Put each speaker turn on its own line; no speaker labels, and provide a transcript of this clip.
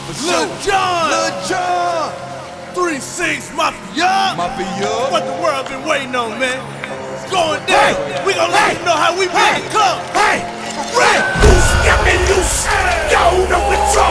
Lil Jon,
Lil Jon,
3-6 Mafia.
Mafia.
What the world been waiting on, man. It's going down. We gon' let you know how we make it come.
Hey, right, loose, got me loose. Yo, no control.